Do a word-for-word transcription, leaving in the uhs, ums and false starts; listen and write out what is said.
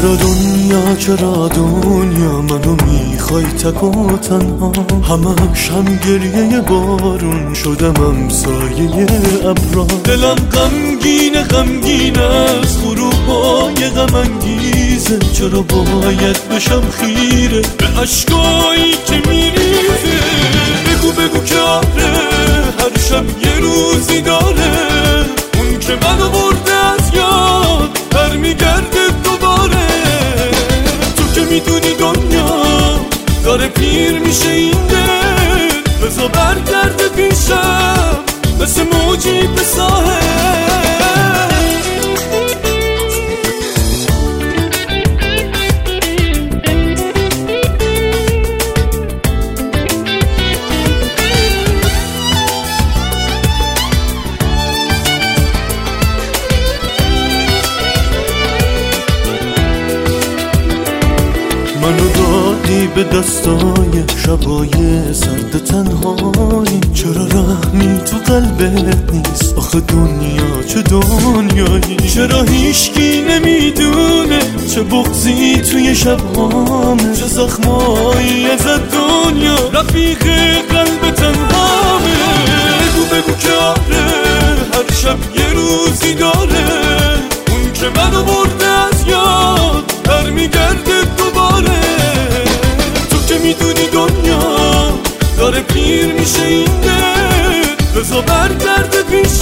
چرا دنیا چرا دنیا منو میخوای تک و تنها، همش هم گریه بارون شدمم سایه ابرا. دلم غمگینه غمگین از غروبای غم انگیزه، چرا باید بشم خیره به عشقایی که میریزه. بگو بگو که آره هر شب یه روزی داره، اون که منو برده از یاد در میگرده دوباره. تو که میدونی دنیا داره پیر میشه این دل، بزا برگرده پیشم مثل موجی به ساحل. منو دادی به دستای شبای سرد تنهایی، چرا رحمی تو قلبت نیست آخه دنیا چه دنیایی. چرا هیچکی نمیدونه چه بغضی توی شبهامه، چه زخمایی از دنیا رفیق قلب تنهامه. بگو بگو که آره هر شب یه روزی داره، اون که منو برده از یاد در میگرده دوباره. تو که میدونی دنیا داره پیر میشه این دل، بزا برگرده پیش